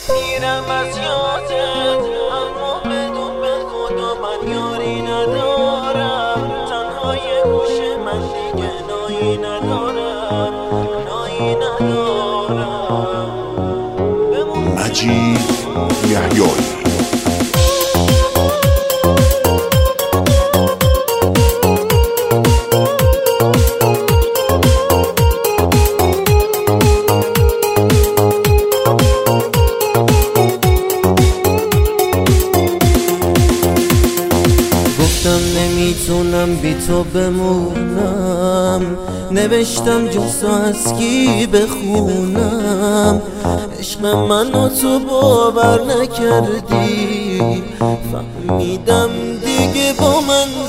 میرم از یادت اما بدون به خدا من یاری ندارم. تنهای گوش من دیگه نایی ندارم، نایی ندارم. مجید یحیایی. نمیتونم بی تو بمونم، نوشتم جز از کی بخونم. عشق منو تو باور نکردی، فهمیدم دیگه با من